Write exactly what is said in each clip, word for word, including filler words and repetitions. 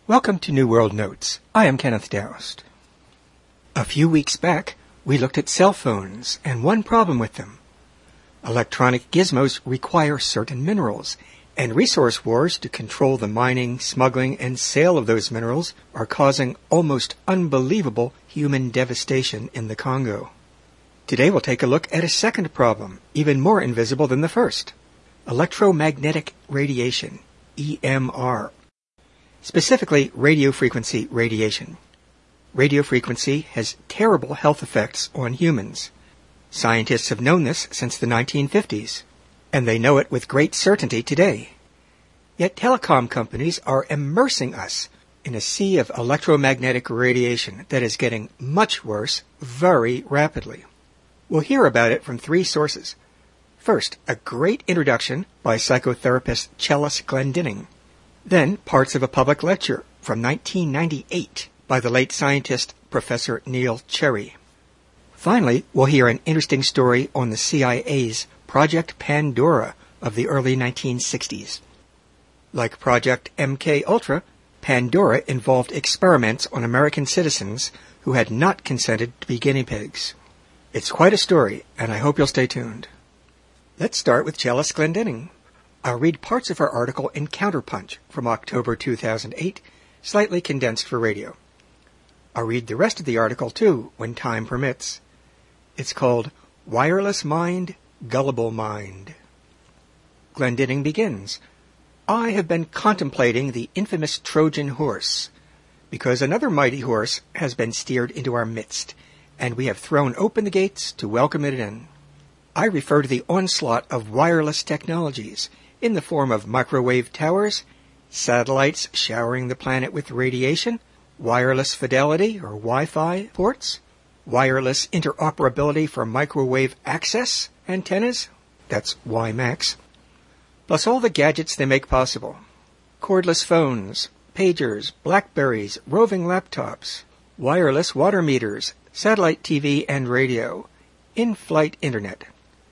Welcome to New World Notes. I am Kenneth Doust. A few weeks back, we looked at cell phones and one problem with them. Electronic gizmos require certain minerals, and resource wars to control the mining, smuggling, and sale of those minerals are causing almost unbelievable human devastation in the Congo. Today we'll take a look at a second problem, even more invisible than the first. Electromagnetic radiation, E M R. Specifically, radiofrequency radiation. Radiofrequency has terrible health effects on humans. Scientists have known this since the nineteen fifties, and they know it with great certainty today. Yet telecom companies are immersing us in a sea of electromagnetic radiation that is getting much worse very rapidly. We'll hear about it from three sources. First, a great introduction by psychotherapist Chellis Glendinning. Then, parts of a public lecture from nineteen ninety-eight by the late scientist Professor Neil Cherry. Finally, we'll hear an interesting story on the C I A's Project Pandora of the early nineteen sixties. Like Project M K Ultra, Pandora involved experiments on American citizens who had not consented to be guinea pigs. It's quite a story, and I hope you'll stay tuned. Let's start with Chellis Glendinning. I'll read parts of her article in Counterpunch from October two thousand eight, slightly condensed for radio. I'll read the rest of the article, too, when time permits. It's called Wireless Mind, Gullible Mind. Glendinning begins, I have been contemplating the infamous Trojan horse, because another mighty horse has been steered into our midst, and we have thrown open the gates to welcome it in. I refer to the onslaught of wireless technologies, in the form of microwave towers, satellites showering the planet with radiation, wireless fidelity or Wi-Fi ports, wireless interoperability for microwave access antennas, that's WiMAX, plus all the gadgets they make possible. Cordless phones, pagers, Blackberries, roving laptops, wireless water meters, satellite T V and radio, in-flight internet.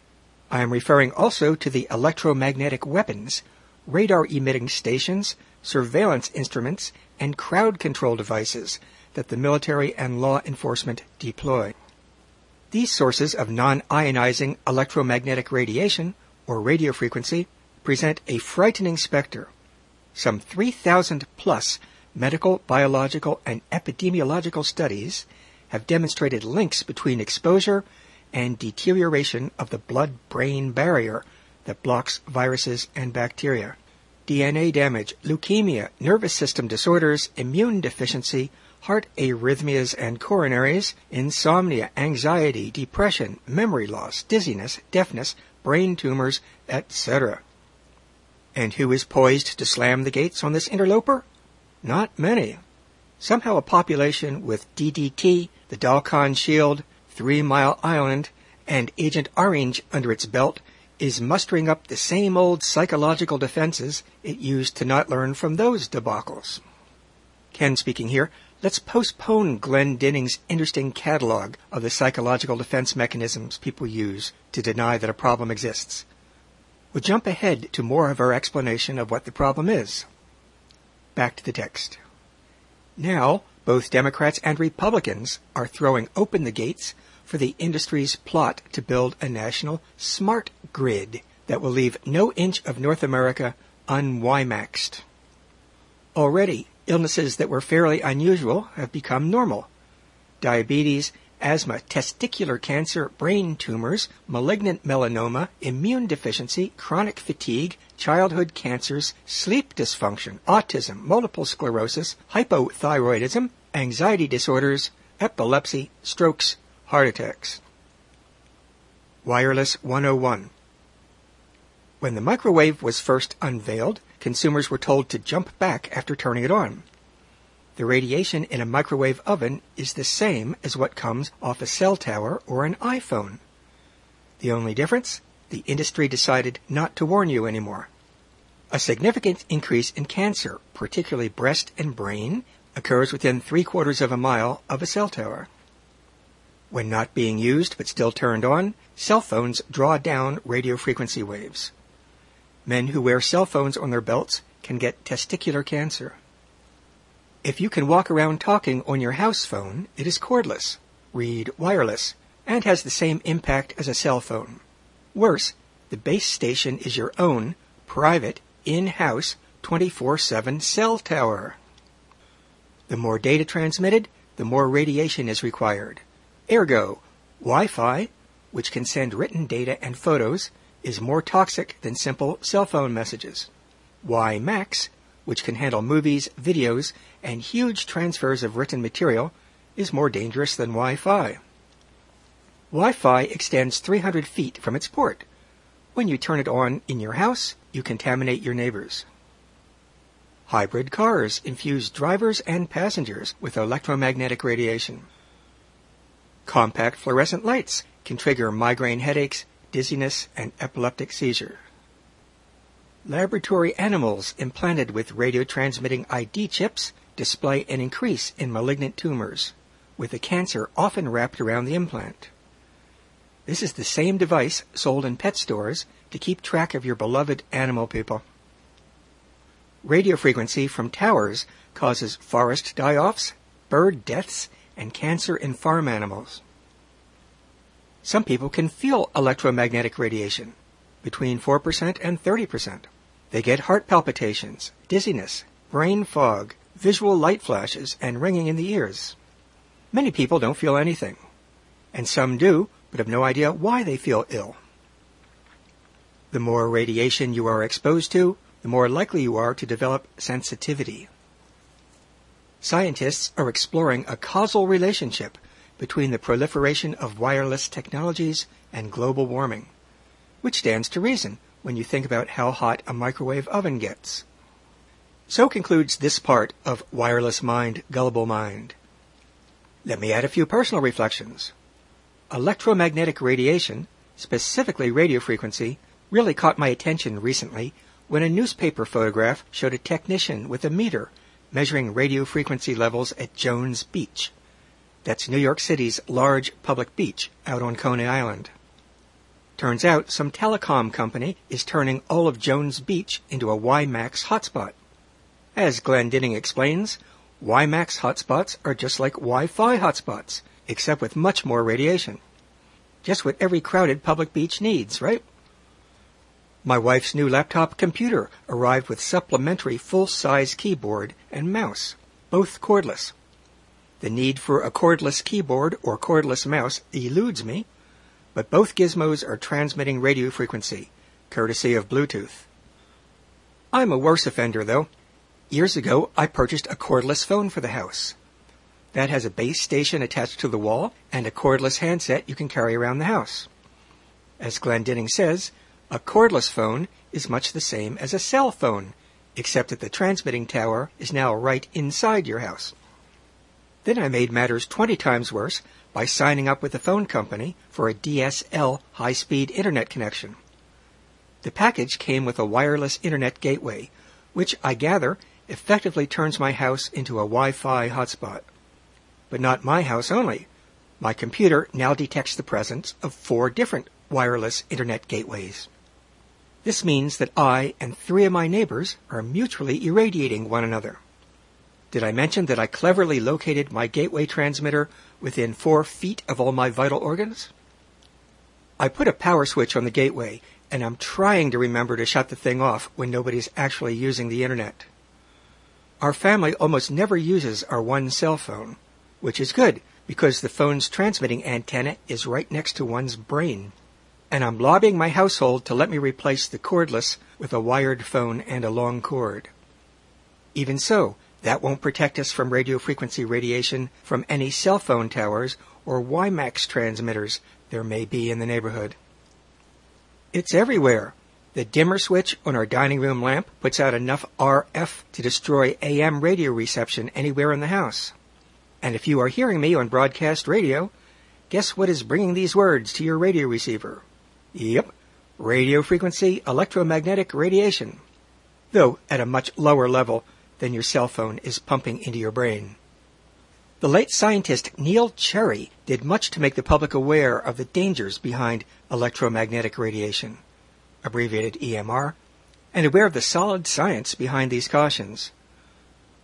I am referring also to the electromagnetic weapons, radar-emitting stations, surveillance instruments, and crowd control devices that the military and law enforcement deploy. These sources of non-ionizing electromagnetic radiation, or radiofrequency, present a frightening specter. Some three thousand plus medical, biological, and epidemiological studies have demonstrated links between exposure and deterioration of the blood-brain barrier that blocks viruses and bacteria, D N A damage, leukemia, nervous system disorders, immune deficiency, heart arrhythmias and coronaries, insomnia, anxiety, depression, memory loss, dizziness, deafness, brain tumors, et cetera. And who is poised to slam the gates on this interloper? Not many. Somehow a population with D D T, the Dalkon Shield, Three Mile Island, and Agent Orange under its belt is mustering up the same old psychological defenses it used to not learn from those debacles. Ken speaking here. Let's postpone Glendinning's interesting catalog of the psychological defense mechanisms people use to deny that a problem exists. We'll jump ahead to more of our explanation of what the problem is. Back to the text. Now, both Democrats and Republicans are throwing open the gates for the industry's plot to build a national smart grid that will leave no inch of North America un-WiMAXed. Already, illnesses that were fairly unusual have become normal. Diabetes, asthma, testicular cancer, brain tumors, malignant melanoma, immune deficiency, chronic fatigue, childhood cancers, sleep dysfunction, autism, multiple sclerosis, hypothyroidism, anxiety disorders, epilepsy, strokes, heart attacks. Wireless one oh one. When the microwave was first unveiled, consumers were told to jump back after turning it on. The radiation in a microwave oven is the same as what comes off a cell tower or an iPhone. The only difference? The industry decided not to warn you anymore. A significant increase in cancer, particularly breast and brain, occurs within three quarters of a mile of a cell tower. When not being used but still turned on, cell phones draw down radio frequency waves. Men who wear cell phones on their belts can get testicular cancer. If you can walk around talking on your house phone, it is cordless, read wireless, and has the same impact as a cell phone. Worse, the base station is your own, private, in-house, twenty-four seven cell tower. The more data transmitted, the more radiation is required. Ergo, Wi-Fi, which can send written data and photos, is more toxic than simple cell phone messages. WiMAX, which can handle movies, videos, and huge transfers of written material, is more dangerous than Wi-Fi. Wi-Fi extends three hundred feet from its port. When you turn it on in your house, you contaminate your neighbors. Hybrid cars infuse drivers and passengers with electromagnetic radiation. Compact fluorescent lights can trigger migraine headaches, dizziness, and epileptic seizure. Laboratory animals implanted with radio-transmitting I D chips display an increase in malignant tumors, with the cancer often wrapped around the implant. This is the same device sold in pet stores to keep track of your beloved animal people. Radio frequency from towers causes forest die-offs, bird deaths, and cancer in farm animals. Some people can feel electromagnetic radiation, between four percent and thirty percent. They get heart palpitations, dizziness, brain fog, visual light flashes, and ringing in the ears. Many people don't feel anything, and some do, but have no idea why they feel ill. The more radiation you are exposed to, the more likely you are to develop sensitivity. Scientists are exploring a causal relationship between the proliferation of wireless technologies and global warming, which stands to reason when you think about how hot a microwave oven gets. So concludes this part of Wireless Mind, Gullible Mind. Let me add a few personal reflections. Electromagnetic radiation, specifically radio frequency, really caught my attention recently when a newspaper photograph showed a technician with a meter measuring radio frequency levels at Jones Beach. That's New York City's large public beach out on Coney Island. Turns out some telecom company is turning all of Jones Beach into a WiMAX hotspot. As Glendinning explains, WiMAX hotspots are just like Wi-Fi hotspots, except with much more radiation. Just what every crowded public beach needs, right? My wife's new laptop computer arrived with supplementary full-size keyboard and mouse, both cordless. The need for a cordless keyboard or cordless mouse eludes me, but both gizmos are transmitting radio frequency, courtesy of Bluetooth. I'm a worse offender, though. Years ago, I purchased a cordless phone for the house. That has a base station attached to the wall and a cordless handset you can carry around the house. As Glendinning says, a cordless phone is much the same as a cell phone, except that the transmitting tower is now right inside your house. Then I made matters twenty times worse by signing up with the phone company for a D S L high-speed internet connection. The package came with a wireless internet gateway, which I gather effectively turns my house into a Wi-Fi hotspot. But not my house only. My computer now detects the presence of four different wireless internet gateways. This means that I and three of my neighbors are mutually irradiating one another. Did I mention that I cleverly located my gateway transmitter within four feet of all my vital organs? I put a power switch on the gateway, and I'm trying to remember to shut the thing off when nobody's actually using the internet. Our family almost never uses our one cell phone, which is good because the phone's transmitting antenna is right next to one's brain. And I'm lobbying my household to let me replace the cordless with a wired phone and a long cord. Even so, that won't protect us from radio frequency radiation from any cell phone towers or WiMAX transmitters there may be in the neighborhood. It's everywhere. The dimmer switch on our dining room lamp puts out enough R F to destroy A M radio reception anywhere in the house. And if you are hearing me on broadcast radio, guess what is bringing these words to your radio receiver? Yep, radio frequency electromagnetic radiation, though at a much lower level than your cell phone is pumping into your brain. The late scientist Neil Cherry did much to make the public aware of the dangers behind electromagnetic radiation, abbreviated E M R, and aware of the solid science behind these cautions.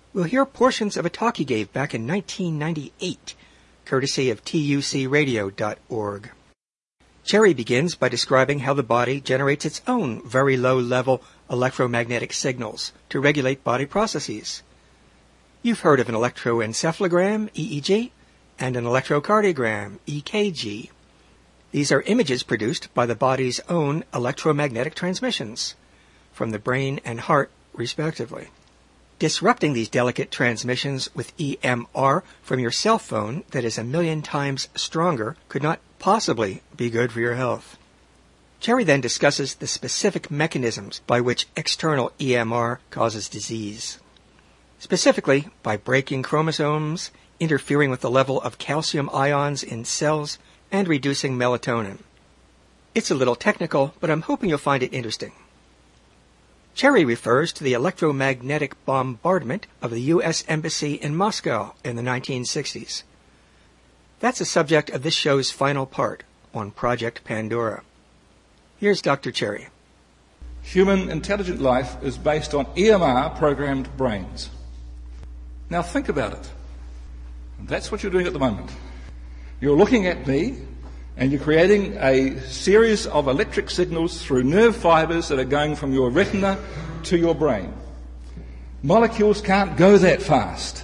we'll hear portions of a talk he gave back in nineteen ninety-eight, courtesy of T U C radio dot org. Cherry begins by describing how the body generates its own very low-level electromagnetic signals to regulate body processes. You've heard of an electroencephalogram, E E G, and an electrocardiogram, E K G. These are images produced by the body's own electromagnetic transmissions, from the brain and heart, respectively. Disrupting these delicate transmissions with E M R from your cell phone that is a million times stronger could not possibly be good for your health. Cherry then discusses the specific mechanisms by which external E M R causes disease. Specifically, by breaking chromosomes, interfering with the level of calcium ions in cells, and reducing melatonin. It's a little technical, but I'm hoping you'll find it interesting. Cherry refers to the electromagnetic bombardment of the U S Embassy in Moscow in the nineteen sixties. That's the subject of this show's final part on Project Pandora. Here's Doctor Cherry. Human intelligent life is based on E M R-programmed brains. Now think about it. That's what you're doing at the moment. You're looking at me and you're creating a series of electric signals through nerve fibers that are going from your retina to your brain. Molecules can't go that fast.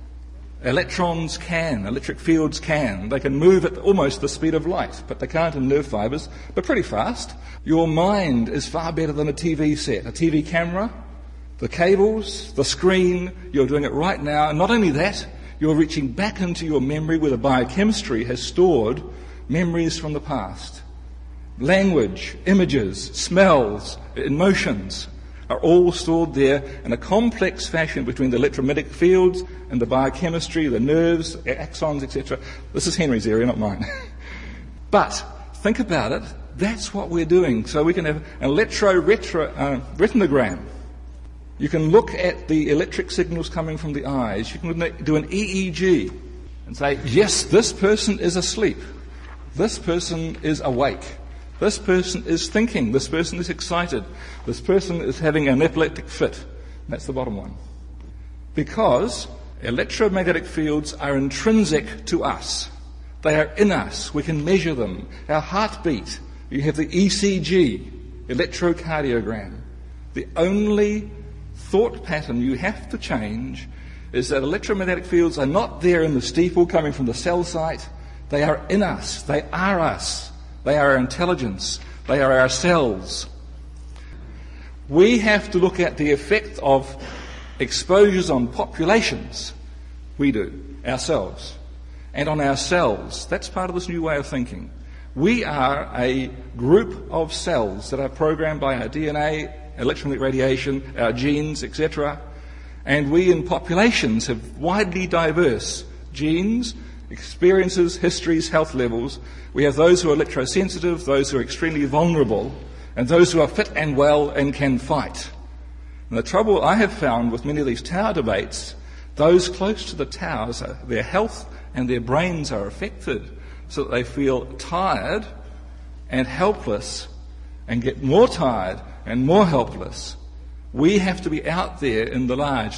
Electrons can, electric fields can. They can move at almost the speed of light, but they can't in nerve fibers, but pretty fast. Your mind is far better than a T V set, a T V camera, the cables, the screen. You're doing it right now. And not only that, you're reaching back into your memory where the biochemistry has stored memories from the past. Language, images, smells, emotions are all stored there in a complex fashion between the electromagnetic fields and the biochemistry, the nerves, axons, et cetera. This is Henry's area, not mine. But think about it. That's what we're doing. So we can have an electro-retinogram. You can look at the electric signals coming from the eyes. You can do an E E G and say, yes, this person is asleep. This person is awake. This person is thinking. This person is excited. This person is having an epileptic fit. That's the bottom one. Because electromagnetic fields are intrinsic to us. They are in us. We can measure them. Our heartbeat. You have the E C G, electrocardiogram. The only thought pattern you have to change is that electromagnetic fields are not there in the steeple coming from the cell site. They are in us. They are us. They are our intelligence. They are our cells. We have to look at the effect of exposures on populations. We do, ourselves. And on our cells. That's part of this new way of thinking. We are a group of cells that are programmed by our D N A, electromagnetic radiation, our genes, et cetera. And we in populations have widely diverse genes, experiences, histories, health levels. We have those who are electrosensitive, those who are extremely vulnerable, and those who are fit and well and can fight. And the trouble I have found with many of these tower debates, those close to the towers, their health and their brains are affected so that they feel tired and helpless and get more tired and more helpless. We have to be out there in the large.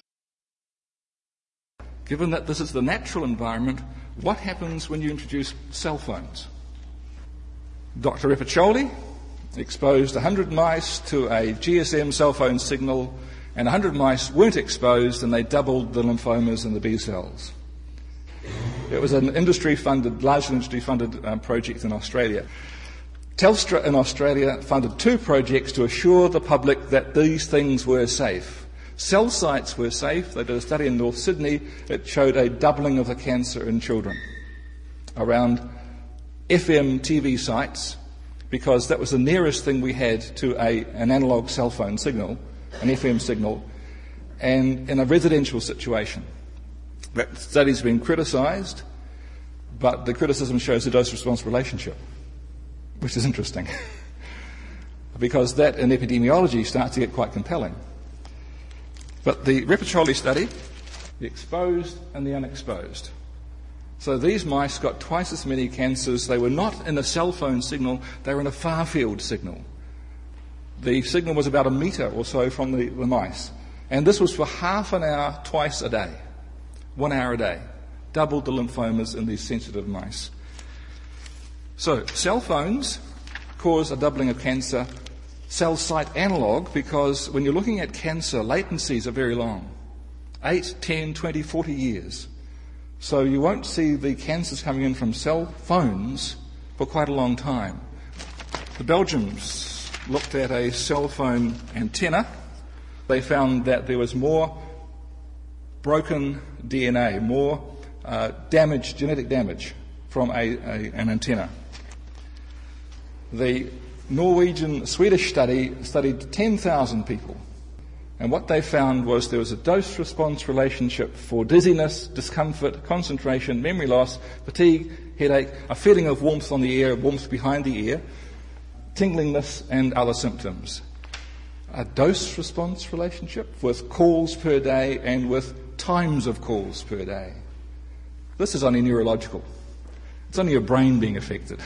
Given that this is the natural environment, what happens when you introduce cell phones? Doctor Repiccioli exposed one hundred mice to a G S M cell phone signal, and one hundred mice weren't exposed, and they doubled the lymphomas and the B cells. It was an industry-funded, largely industry-funded um, project in Australia. Telstra in Australia funded two projects to assure the public that these things were safe. Cell sites were safe. They did a study in North Sydney. It showed a doubling of the cancer in children around F M T V sites, because that was the nearest thing we had to a, an analogue cell phone signal, an F M signal, and in a residential situation. That study's been criticised, but the criticism shows a dose-response relationship, which is interesting, because that in epidemiology starts to get quite compelling. But the Repiccioli study, the exposed and the unexposed. So these mice got twice as many cancers. They were not in a cell phone signal, they were in a far-field signal. The signal was about a metre or so from the, the mice. And this was for half an hour twice a day, one hour a day. Doubled the lymphomas in these sensitive mice. So, cell phones cause a doubling of cancer. Cell site analog, because when you're looking at cancer, latencies are very long. eight, ten, twenty, forty years. So you won't see the cancers coming in from cell phones for quite a long time. The Belgians looked at a cell phone antenna. They found that there was more broken D N A, more uh, damage, genetic damage from a, a, an antenna. The Norwegian-Swedish study studied ten thousand people. And what they found was there was a dose-response relationship for dizziness, discomfort, concentration, memory loss, fatigue, headache, a feeling of warmth on the ear, warmth behind the ear, tinglingness, and other symptoms. A dose-response relationship with calls per day and with times of calls per day. This is only neurological. It's only your brain being affected.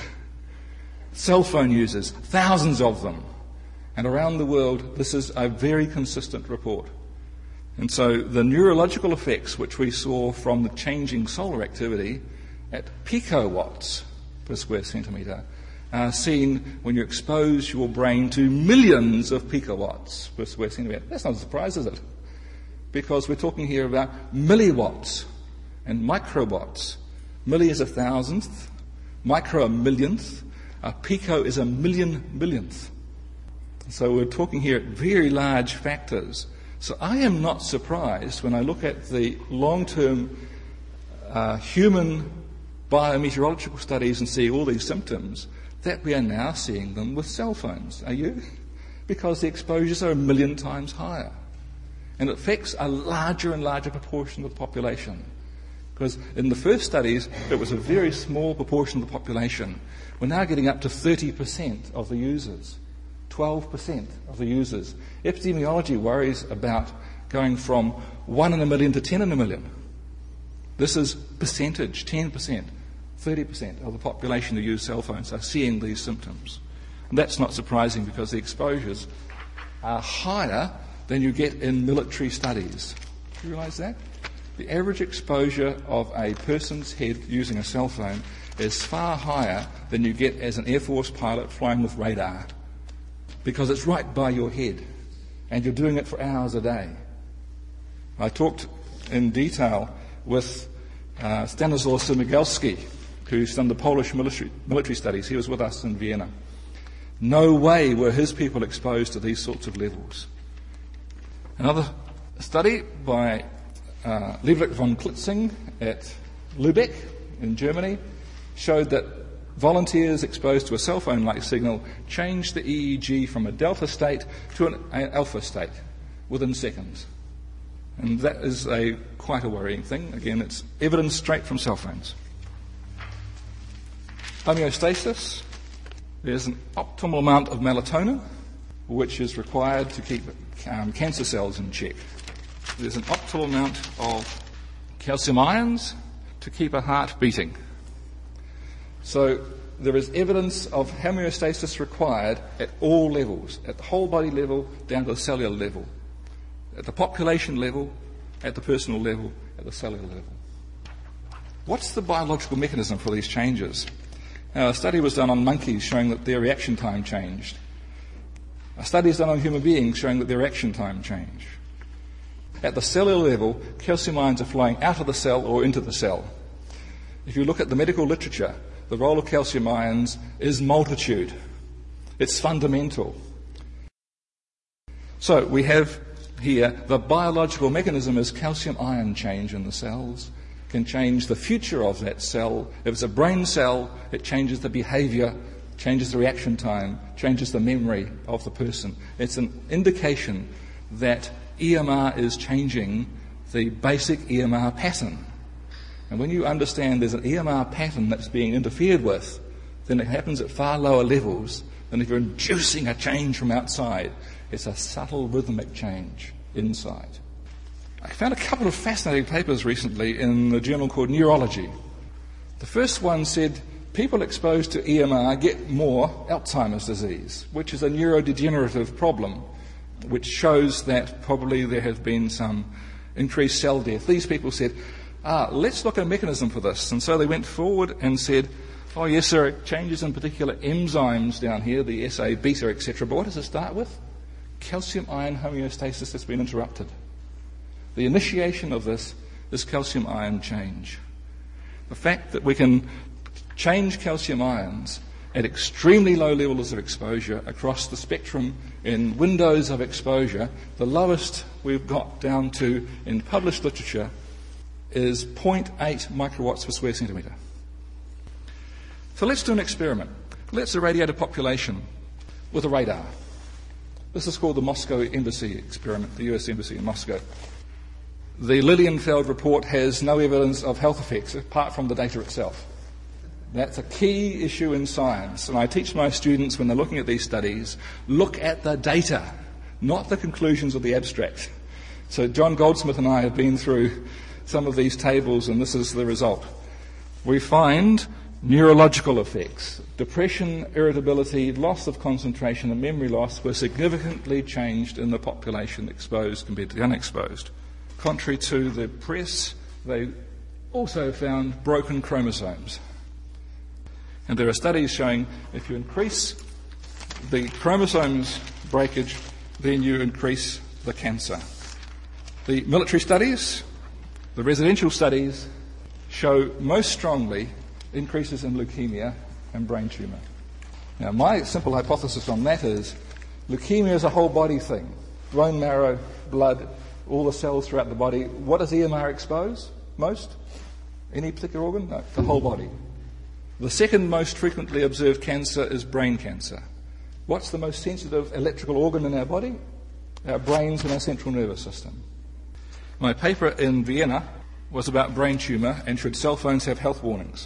Cell phone users, thousands of them. And around the world, this is a very consistent report. And so the neurological effects which we saw from the changing solar activity at picowatts per square centimetre are seen when you expose your brain to millions of picowatts per square centimetre. That's not a surprise, is it? Because we're talking here about milliwatts and microwatts. Milli is a thousandth, micro a millionth, a pico is a million millionth. So we're talking here at very large factors. So I am not surprised when I look at the long-term uh, human biometeorological studies and see all these symptoms that we are now seeing them with cell phones. Are you? Because the exposures are a million times higher. And it affects a larger and larger proportion of the population. Because in the first studies, it was a very small proportion of the population. We're now getting up to thirty percent of the users. twelve percent of the users. Epidemiology worries about going from one in a million to ten in a million. This is percentage, ten percent, thirty percent of the population who use cell phones are seeing these symptoms. And that's not surprising because the exposures are higher than you get in military studies. Do you realise that? The average exposure of a person's head using a cell phone is far higher than you get as an Air Force pilot flying with radar. Because it's right by your head, and you're doing it for hours a day. I talked in detail with uh, Stanislaw Symigalski, who's done the Polish military, military studies. He was with us in Vienna. No way were his people exposed to these sorts of levels. Another study by uh, Lieblich von Klitzing at Lübeck in Germany showed that volunteers exposed to a cell phone-like signal changed the E E G from a delta state to an, an alpha state within seconds. And that is a quite a worrying thing. Again, it's evidence straight from cell phones. Homeostasis. There's an optimal amount of melatonin, which is required to keep um, cancer cells in check. There's an optimal amount of calcium ions to keep a heart beating. So there is evidence of homeostasis required at all levels, at the whole body level down to the cellular level, at the population level, at the personal level, at the cellular level. What's the biological mechanism for these changes? Now, a study was done on monkeys showing that their reaction time changed. A study is done on human beings showing that their reaction time changed. At the cellular level, calcium ions are flowing out of the cell or into the cell. If you look at the medical literature, the role of calcium ions is multitude. It's fundamental. So we have here the biological mechanism is calcium ion change in the cells, can change the future of that cell. If it's a brain cell, it changes the behavior, changes the reaction time, changes the memory of the person. It's an indication that E M R is changing the basic E M R pattern. And when you understand there's an E M R pattern that's being interfered with, then it happens at far lower levels than if you're inducing a change from outside. It's a subtle rhythmic change inside. I found a couple of fascinating papers recently in the journal called Neurology. The first one said people exposed to E M R get more Alzheimer's disease, which is a neurodegenerative problem which shows that probably there has been some increased cell death. These people said, ah, let's look at a mechanism for this. And so they went forward and said, oh yes, there are changes in particular enzymes down here, the S A beta, et cetera. But what does it start with? Calcium ion homeostasis has been interrupted. The initiation of this is calcium ion change. The fact that we can change calcium ions at extremely low levels of exposure across the spectrum in windows of exposure, the lowest we've got down to in published literature is zero point eight microwatts per square centimetre. So let's do an experiment. Let's irradiate a population with a radar. This is called the Moscow Embassy experiment, the U S Embassy in Moscow. The Lilienfeld report has no evidence of health effects apart from the data itself. That's a key issue in science, and I teach my students when they're looking at these studies, look at the data, not the conclusions of the abstract. So John Goldsmith and I have been through some of these tables, and this is the result. We find neurological effects, depression, irritability, loss of concentration and memory loss were significantly changed in the population exposed compared to the unexposed. Contrary to the press, they also found broken chromosomes. And there are studies showing if you increase the chromosomes breakage, then you increase the cancer. The military studies, the residential studies, show most strongly increases in leukemia and brain tumour. Now, my simple hypothesis on that is leukemia is a whole body thing. Bone marrow, blood, all the cells throughout the body. What does E M R expose most? Any particular organ? No, the whole body. The second most frequently observed cancer is brain cancer. What's the most sensitive electrical organ in our body? Our brains and our central nervous system. My paper in Vienna was about brain tumour and should cell phones have health warnings.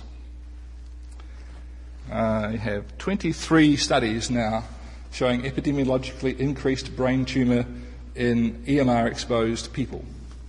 I have twenty-three studies now showing epidemiologically increased brain tumour in E M R-exposed people.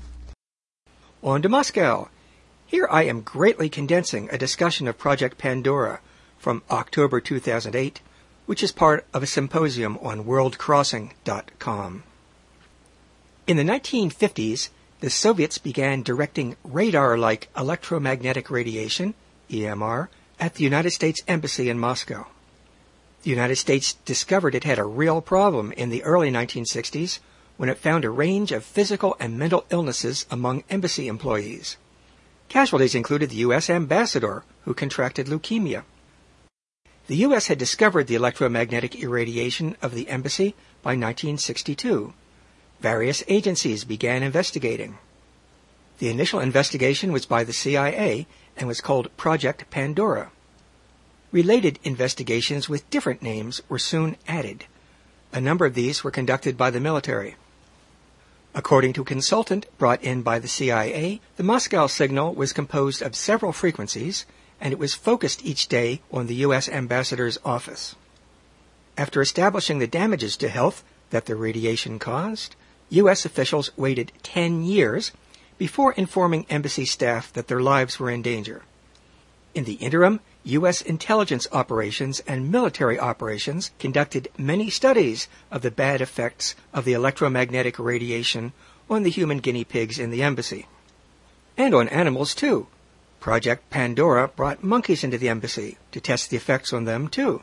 On to Moscow. Here I am greatly condensing a discussion of Project Pandora from October two thousand eight, which is part of a symposium on world crossing dot com. In the nineteen fifties, the Soviets began directing radar-like electromagnetic radiation, E M R, at the United States Embassy in Moscow. The United States discovered it had a real problem in the early nineteen sixties when it found a range of physical and mental illnesses among embassy employees. Casualties included the U S ambassador, who contracted leukemia. The U S had discovered the electromagnetic irradiation of the embassy by nineteen sixty-two. Various agencies began investigating. The initial investigation was by the C I A and was called Project Pandora. Related investigations with different names were soon added. A number of these were conducted by the military. According to a consultant brought in by the C I A, the Moscow signal was composed of several frequencies, and it was focused each day on the U S ambassador's office. After establishing the damages to health that the radiation caused, U S officials waited ten years before informing embassy staff that their lives were in danger. In the interim, U S intelligence operations and military operations conducted many studies of the bad effects of the electromagnetic radiation on the human guinea pigs in the embassy. And on animals, too. Project Pandora brought monkeys into the embassy to test the effects on them, too.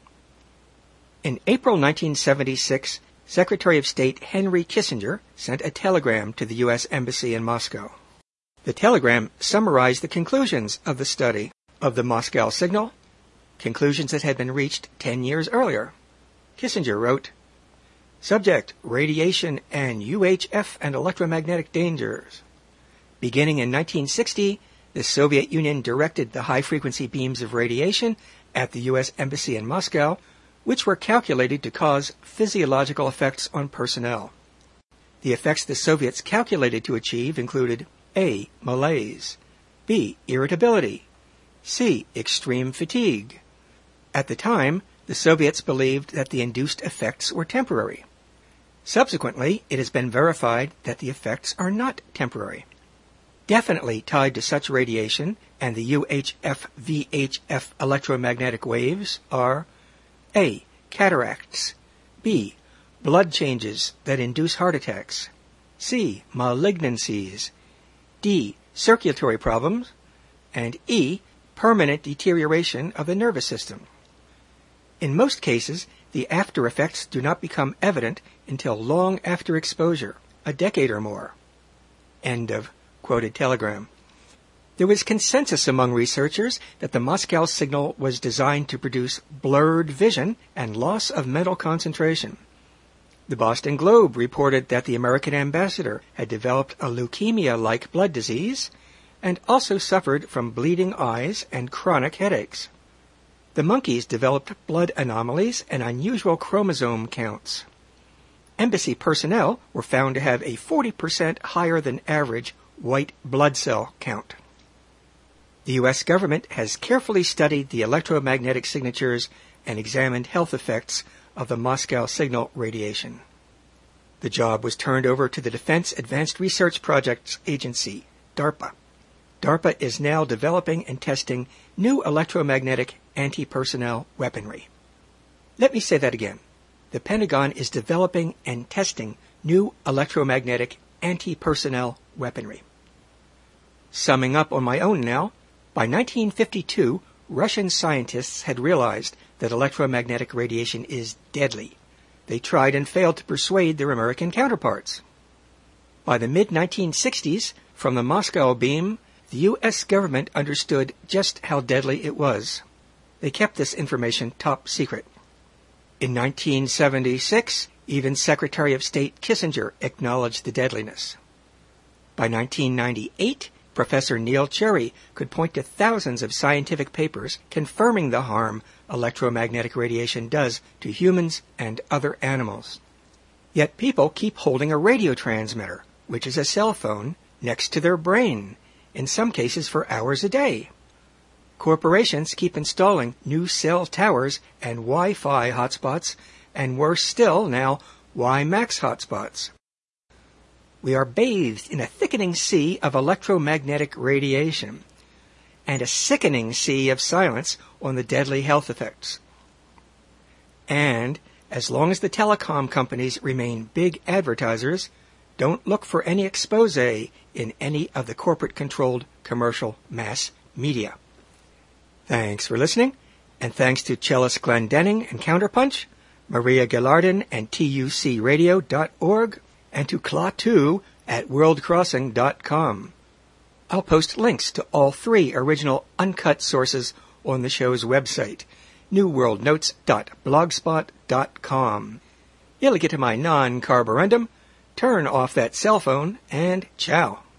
In April nineteen seventy-six, Secretary of State Henry Kissinger sent a telegram to the U S Embassy in Moscow. The telegram summarized the conclusions of the study of the Moscow signal, conclusions that had been reached ten years earlier. Kissinger wrote, Subject, radiation and U H F and electromagnetic dangers. Beginning in nineteen sixty, the Soviet Union directed the high-frequency beams of radiation at the U S Embassy in Moscow, which were calculated to cause physiological effects on personnel. The effects the Soviets calculated to achieve included A. Malaise, B. Irritability, C. Extreme fatigue. At the time, the Soviets believed that the induced effects were temporary. Subsequently, it has been verified that the effects are not temporary. Definitely tied to such radiation and the U H F V H F electromagnetic waves are A. Cataracts, B. blood changes that induce heart attacks. C. Malignancies. D. Circulatory problems. And E. Permanent deterioration of the nervous system. In most cases, the after effects do not become evident until long after exposure, a decade or more. End of quoted telegram. There was consensus among researchers that the Moscow signal was designed to produce blurred vision and loss of mental concentration. The Boston Globe reported that the American ambassador had developed a leukemia-like blood disease and also suffered from bleeding eyes and chronic headaches. The monkeys developed blood anomalies and unusual chromosome counts. Embassy personnel were found to have a forty percent higher than average white blood cell count. The U S government has carefully studied the electromagnetic signatures and examined health effects of the Moscow signal radiation. The job was turned over to the Defense Advanced Research Projects Agency, DARPA. DARPA is now developing and testing new electromagnetic anti-personnel weaponry. Let me say that again. The Pentagon is developing and testing new electromagnetic anti-personnel weaponry. Summing up on my own now, by nineteen fifty-two, Russian scientists had realized that electromagnetic radiation is deadly. They tried and failed to persuade their American counterparts. By the mid nineteen sixties, from the Moscow beam, the U S government understood just how deadly it was. They kept this information top secret. In nineteen seventy-six, even Secretary of State Kissinger acknowledged the deadliness. By nineteen ninety-eight, Professor Neil Cherry could point to thousands of scientific papers confirming the harm electromagnetic radiation does to humans and other animals. Yet people keep holding a radio transmitter, which is a cell phone, next to their brain, in some cases for hours a day. Corporations keep installing new cell towers and Wi-Fi hotspots, and worse still now, WiMAX hotspots. We are bathed in a thickening sea of electromagnetic radiation, and a sickening sea of silence on the deadly health effects. And, as long as the telecom companies remain big advertisers, don't look for any expose in any of the corporate-controlled commercial mass media. Thanks for listening, and thanks to cellist Glenn Denning and Counterpunch, Maria Gillardin and T U C radio dot org, and to Klaatu at world crossing dot com. I'll post links to all three original uncut sources on the show's website, new world notes dot blogspot dot com. Illigitimai non carborundum, turn off that cell phone, and ciao.